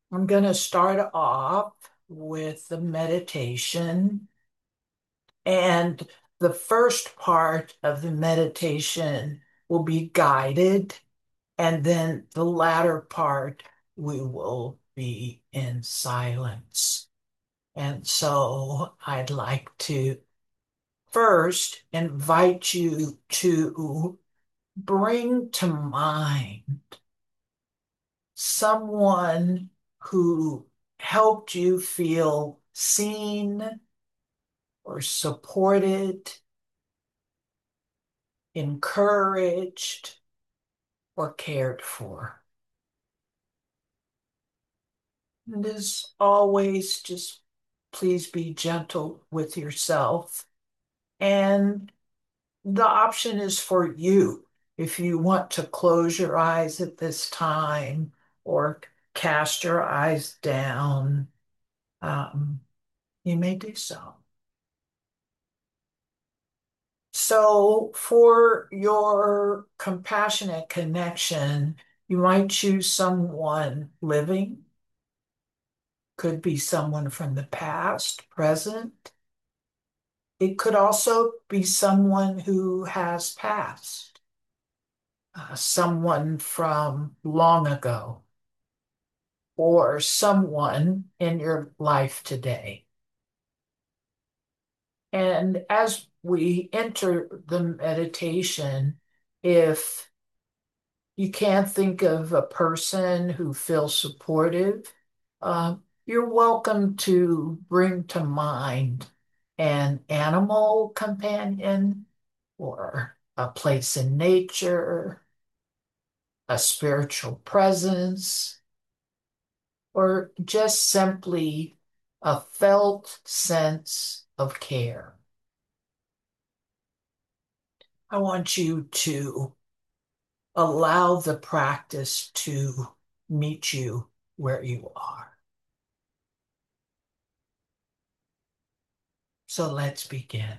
I'm going to start off with the meditation. And the first part of the meditation will be guided. And then the latter part, we will be in silence. And so I'd like to first invite you to bring to mind someone who helped you feel seen or supported, encouraged, or cared for. And as always, just please be gentle with yourself. And the option is for you. If you want to close your eyes at this time or cast your eyes down, um, you may do so. So, for your compassionate connection, you might choose someone living, could be someone from the past, present. It could also be someone who has passed, someone from long ago, or someone in your life today. And as we enter the meditation, if you can't think of a person who feels supportive, you're welcome to bring to mind an animal companion or a place in nature, a spiritual presence, or just simply a felt sense of care. I want you to allow the practice to meet you where you are. So let's begin.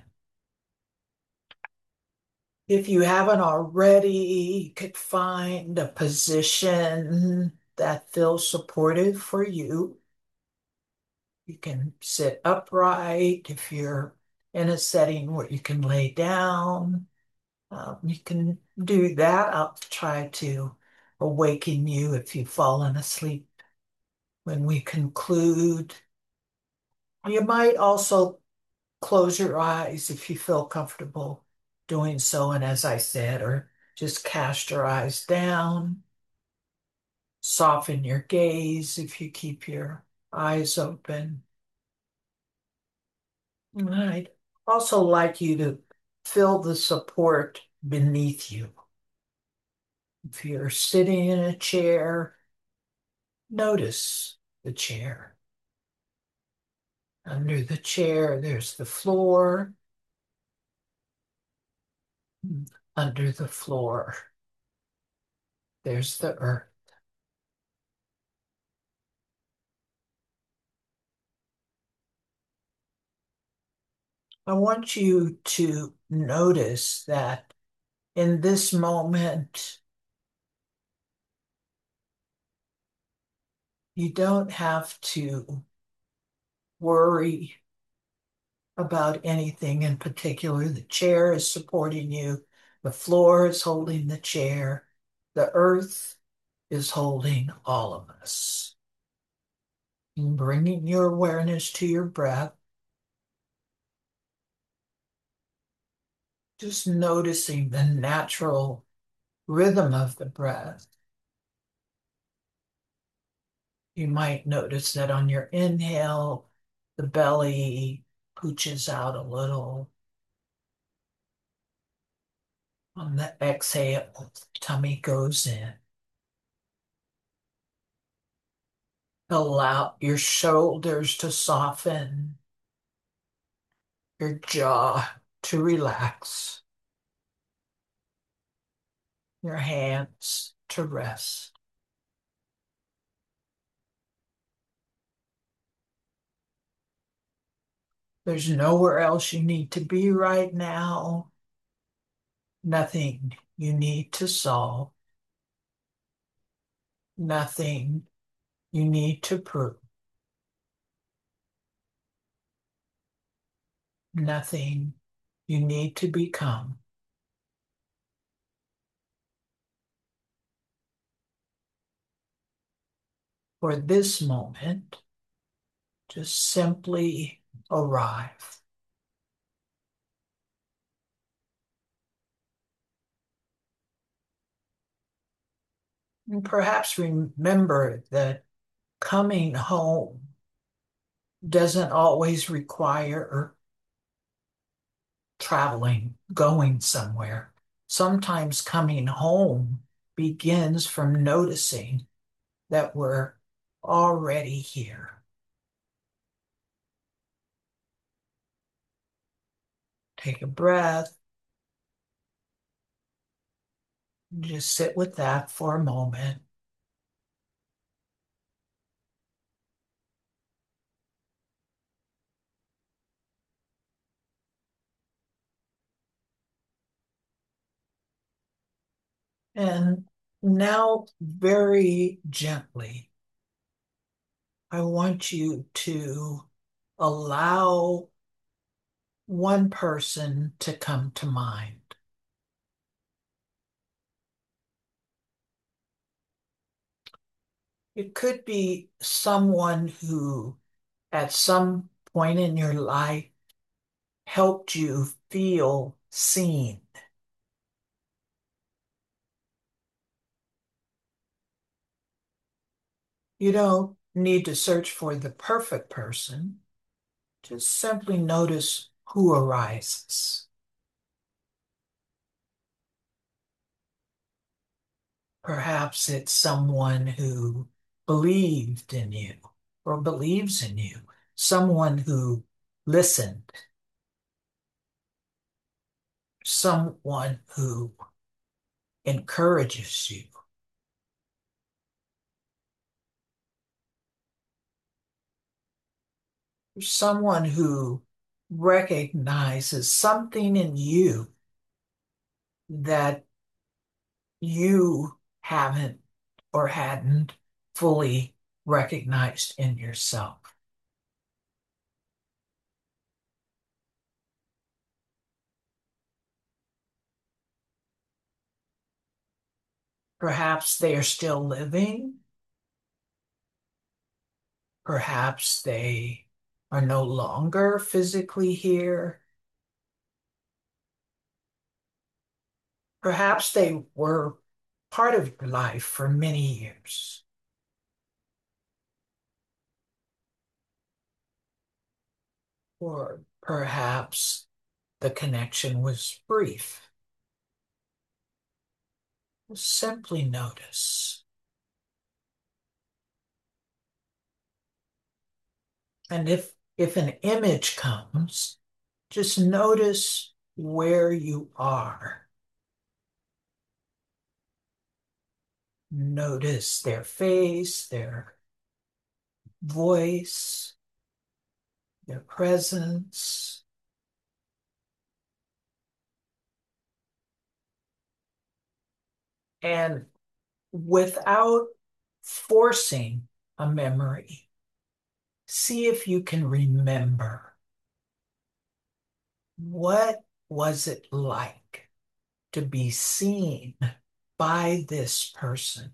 If you haven't already, you could find a position that feels supportive for you. You can sit upright if you're in a setting where you can lay down. You can do that. I'll try to awaken you if you've fallen asleep when we conclude. You might also close your eyes if you feel comfortable doing so. And as I said, or just cast your eyes down, soften your gaze if you keep your eyes open. And I'd also like you to feel the support beneath you. If you're sitting in a chair, notice the chair. Under the chair, there's the floor. Under the floor, there's the earth. I want you to notice that in this moment, you don't have to worry about anything in particular. The chair is supporting you, the floor is holding the chair, the earth is holding all of us. And bringing your awareness to your breath, just noticing the natural rhythm of the breath. You might notice that on your inhale, the belly pooches out a little. On the exhale, the tummy goes in. Allow your shoulders to soften, your jaw to relax, your hands to rest. There's nowhere else you need to be right now, nothing you need to solve, nothing you need to prove, nothing you need to become. For this moment, just simply arrive. And perhaps remember that coming home doesn't always require traveling, going somewhere. Sometimes coming home begins from noticing that we're already here. Take a breath, just sit with that for a moment. And now, very gently, I want you to allow one person to come to mind. It could be someone who, at some point in your life, helped you feel seen. You don't need to search for the perfect person, just simply notice who arises. Perhaps it's someone who believed in you or believes in you, someone who listened, someone who encourages you, someone who recognizes something in you that you haven't or hadn't fully recognized in yourself. Perhaps they are still living. Perhaps they are no longer physically here. Perhaps they were part of your life for many years. Or perhaps the connection was brief. Simply notice. And if an image comes, just notice where you are. Notice their face, their voice, their presence. And without forcing a memory, see if you can remember what was it like to be seen by this person.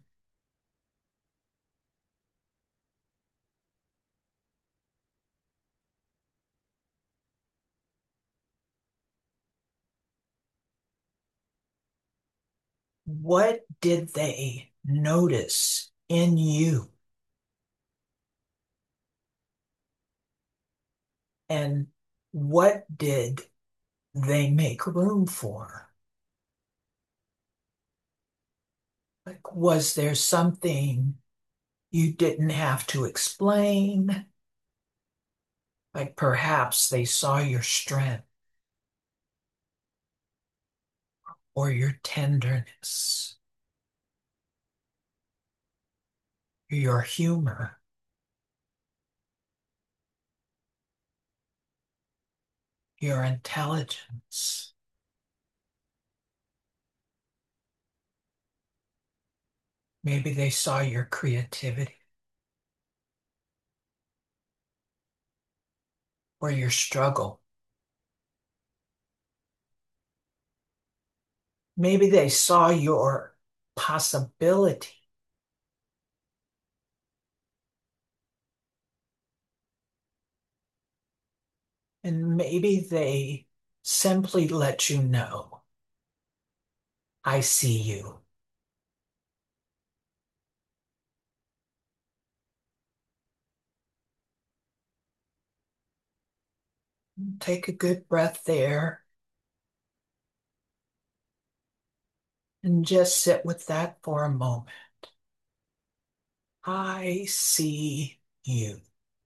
What did they notice in you? And what did they make room for? Like, was there something you didn't have to explain? Like perhaps they saw your strength or your tenderness, your humor, your intelligence. Maybe they saw your creativity. or your struggle. Maybe they saw your possibility, and maybe they simply let you know, I see you. Take a good breath there and just sit with that for a moment. I see you.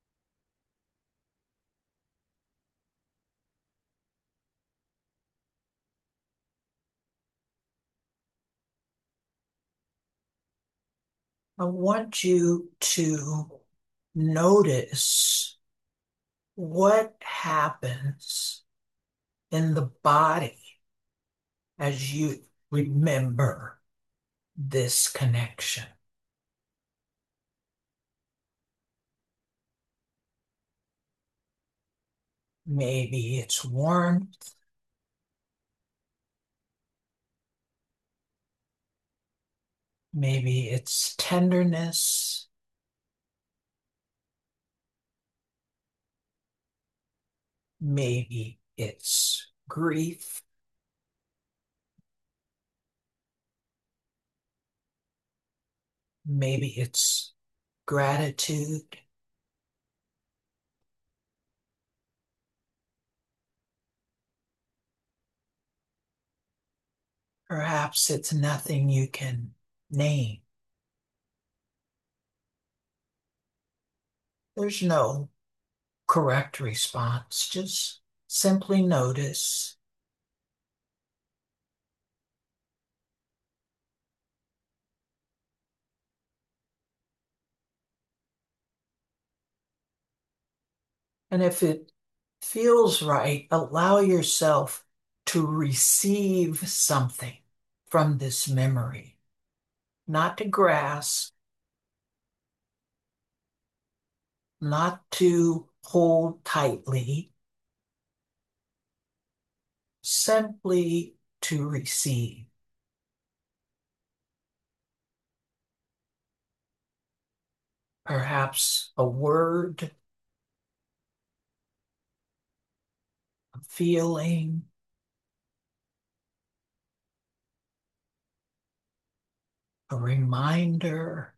I want you to notice what happens in the body as you remember this connection. Maybe it's warmth, maybe it's tenderness, maybe it's grief, maybe it's gratitude. Perhaps it's nothing you can name. There's no correct response. Just simply notice. And if it feels right, allow yourself to receive something from this memory, not to grasp, not to hold tightly, simply to receive. Perhaps a word, a feeling, a reminder.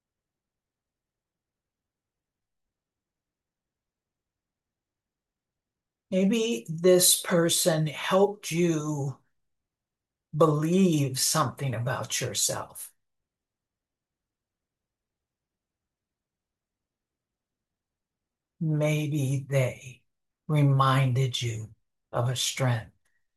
Maybe this person helped you believe something about yourself. Maybe they reminded you of a strength.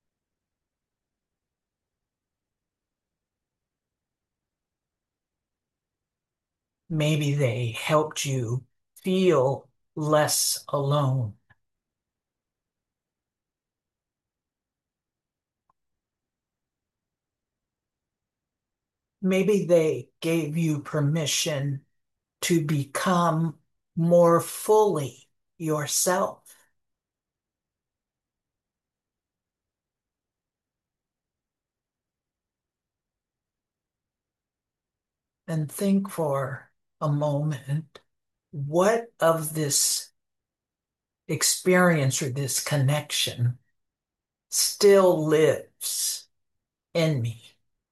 Maybe they helped you feel less alone. Maybe they gave you permission to become more fully yourself. And think for a moment, what of this experience or this connection still lives in me?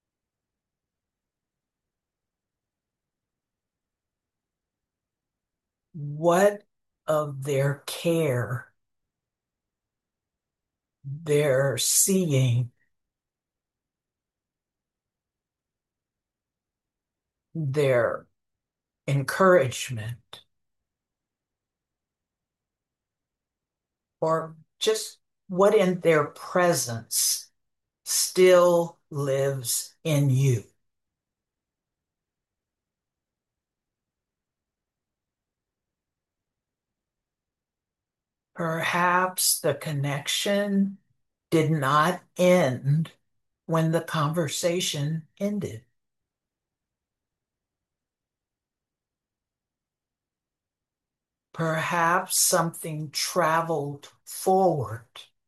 What of their care, their seeing, their encouragement, or just what in their presence still lives in you? Perhaps the connection did not end when the conversation ended. Perhaps something traveled forward.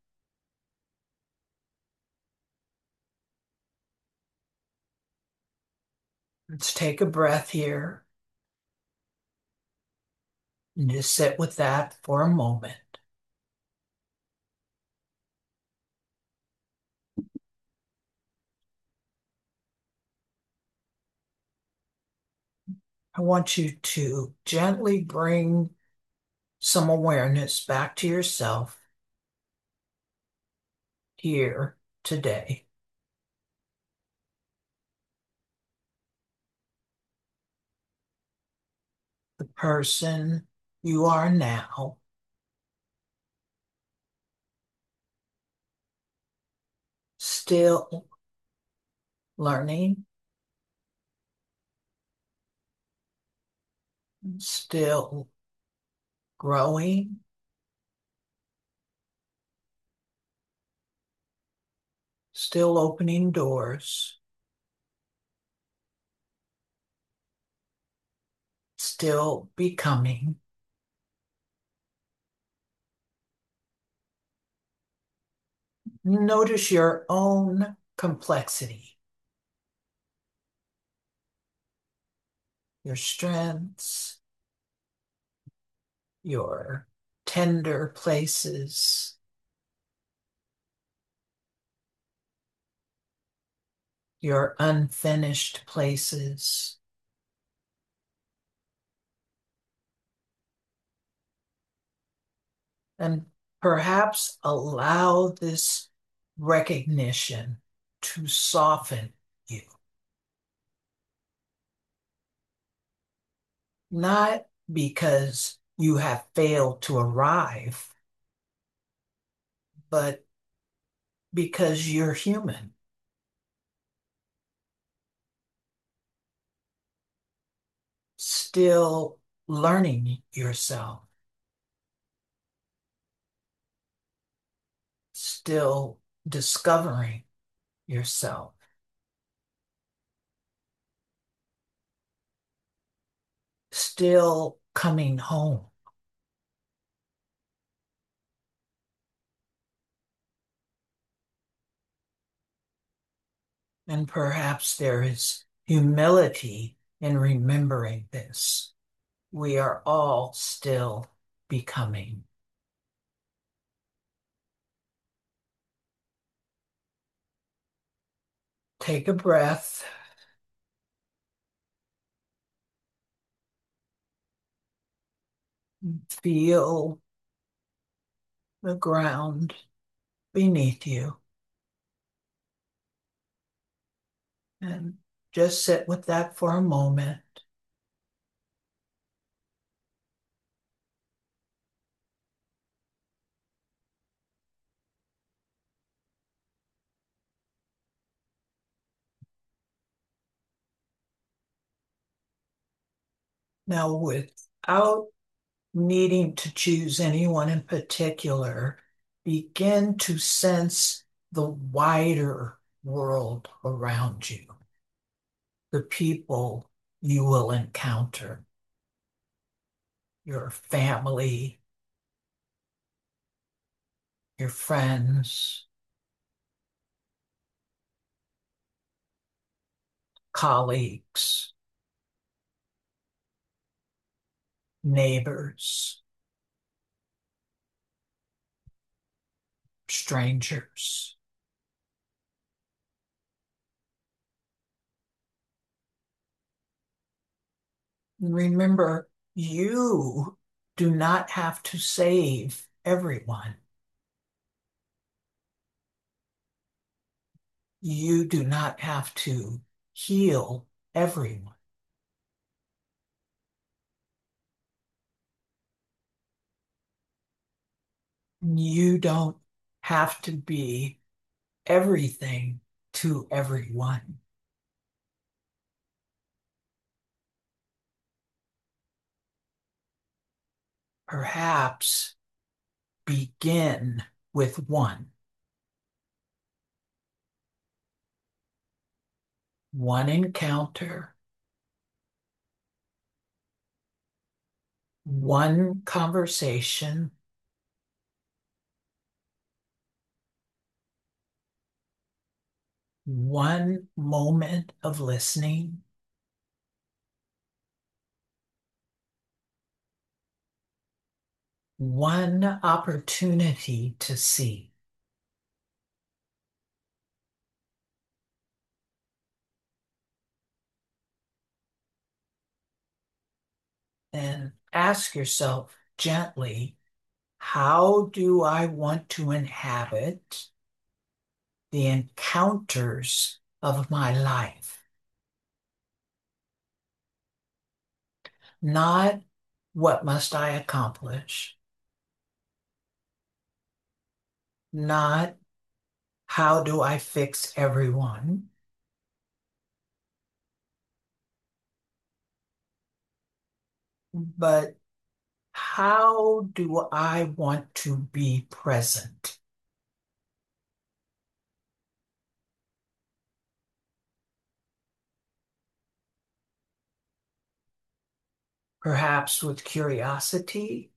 Let's take a breath here and just sit with that for a moment. I want you to gently bring some awareness back to yourself here today. The person you are now, still learning, still growing, still opening doors, still becoming. Notice your own complexity, your strengths, your tender places, your unfinished places. And perhaps allow this recognition to soften you. Not because you have failed to arrive, but because you're human, still learning yourself, still discovering yourself, still coming home. And perhaps there is humility in remembering this. We are all still becoming. Take a breath. Feel the ground beneath you. And just sit with that for a moment. Now, without needing to choose anyone in particular, begin to sense the wider world around you, the people you will encounter, your family, your friends, colleagues, neighbors, strangers. Remember, you do not have to save everyone. You do not have to heal everyone. You don't have to be everything to everyone. Perhaps begin with one encounter, one conversation, one moment of listening, one opportunity to see. And ask yourself gently, how do I want to inhabit the encounters of my life? Not what must I accomplish, not how do I fix everyone, but how do I want to be present? Perhaps with curiosity,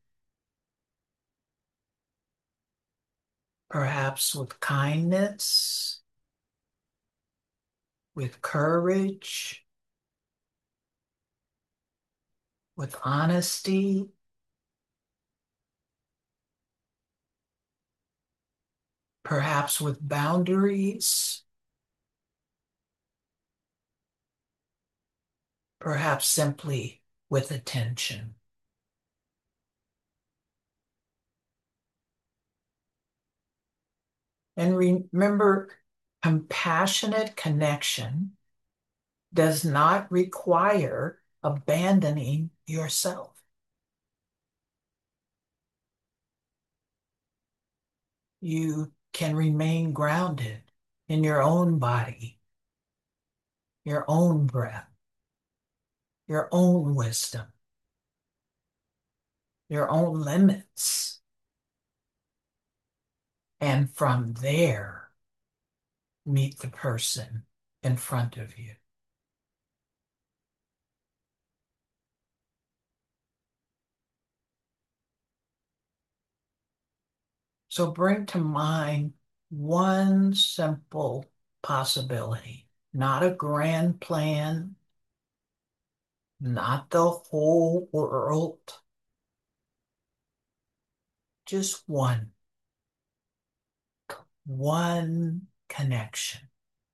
perhaps with kindness, with courage, with honesty, perhaps with boundaries, perhaps simply with attention. And remember, compassionate connection does not require abandoning yourself. You can remain grounded in your own body, your own breath, your own wisdom, your own limits. And from there, meet the person in front of you. So bring to mind one simple possibility, not a grand plan, not the whole world, just one connection,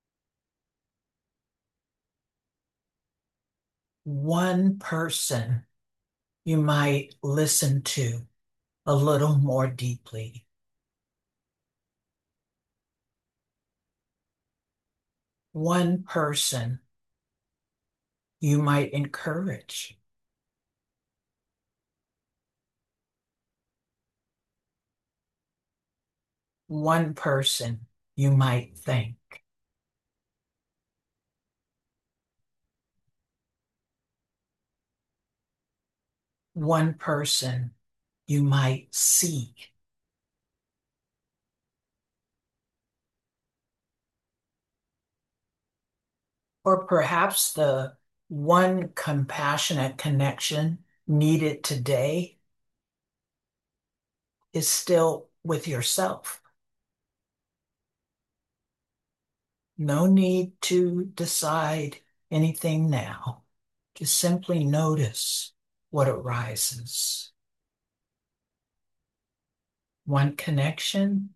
one person you might listen to a little more deeply, one person you might encourage, one person you might thank, one person you might seek. Or perhaps the one compassionate connection needed today is still with yourself. No need to decide anything now. Just simply notice what arises. One connection,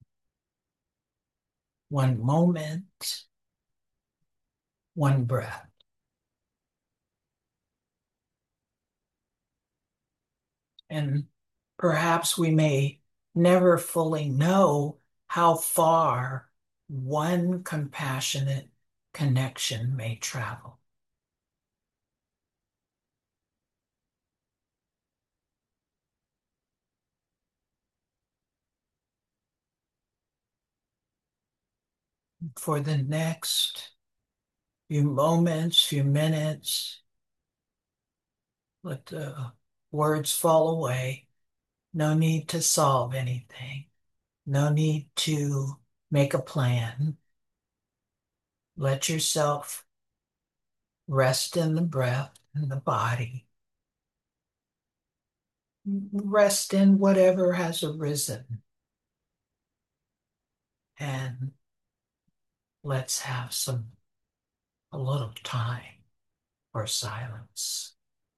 one moment, one breath. And perhaps we may never fully know how far one compassionate connection may travel. For the next few moments, few minutes, let the words fall away. No need to solve anything. No need to make a plan. Let yourself rest in the breath and the body. rest in whatever has arisen, and let's have a little time for silence.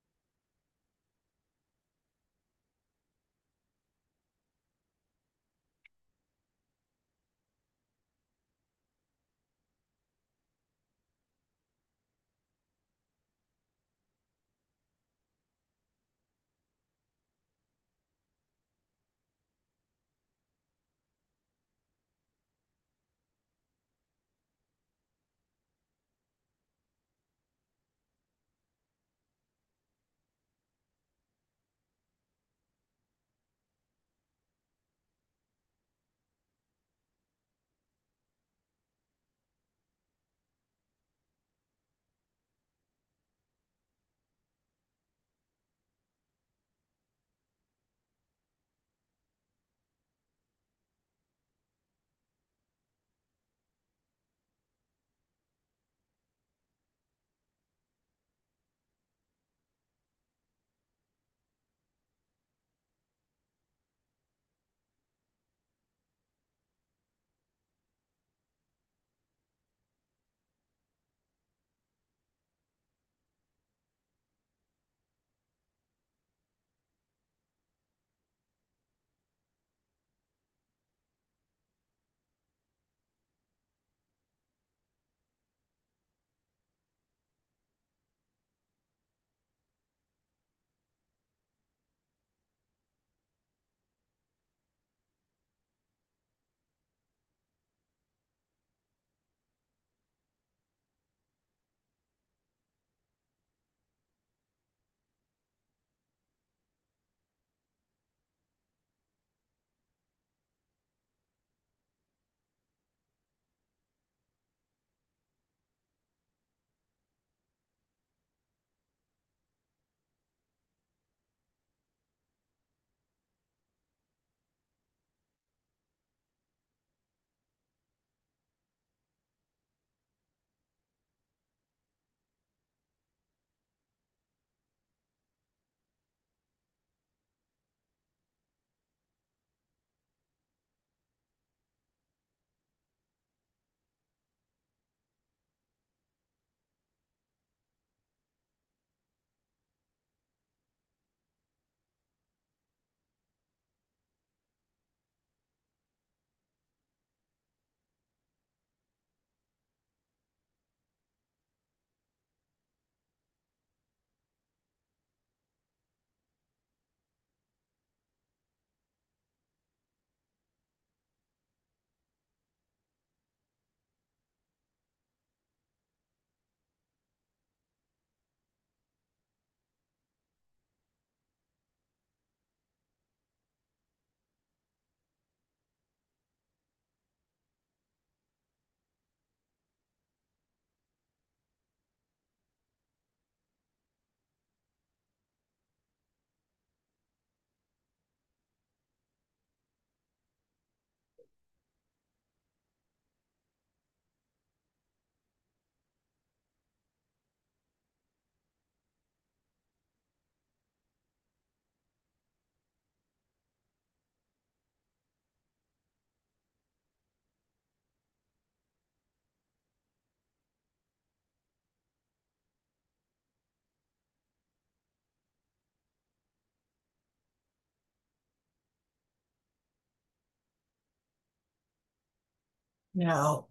Now,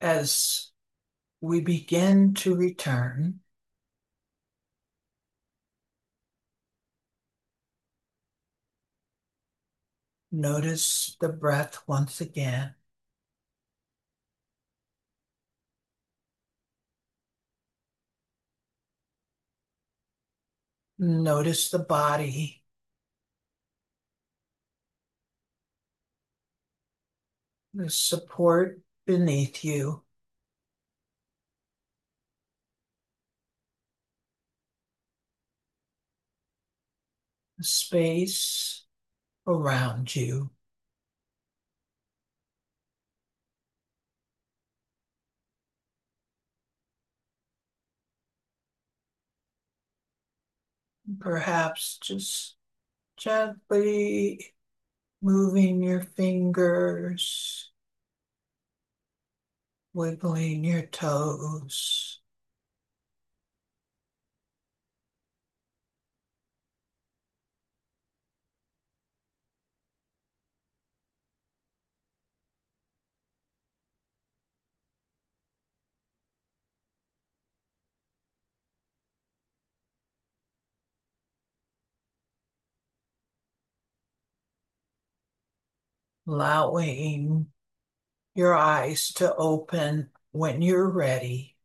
as we begin to return, notice the breath once again. Notice the body, the support beneath you, the space around you. Perhaps just Gently moving your fingers, wiggling your toes. Allowing your eyes to open when you're ready.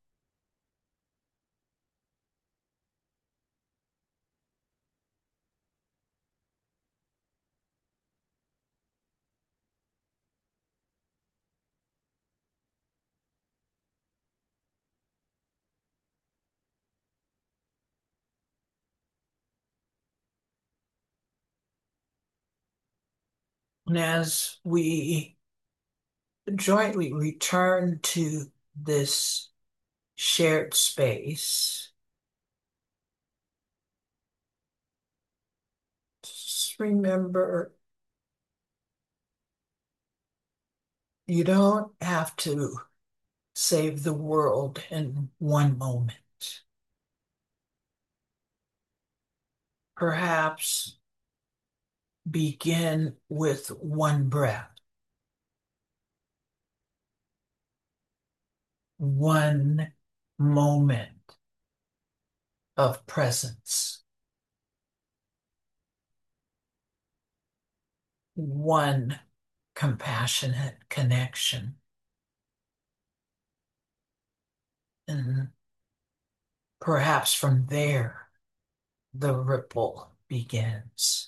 And as we jointly return to this shared space, just remember you don't have to save the world in one moment. Perhaps begin with one breath, one moment of presence, one compassionate connection. And perhaps from there, the ripple begins.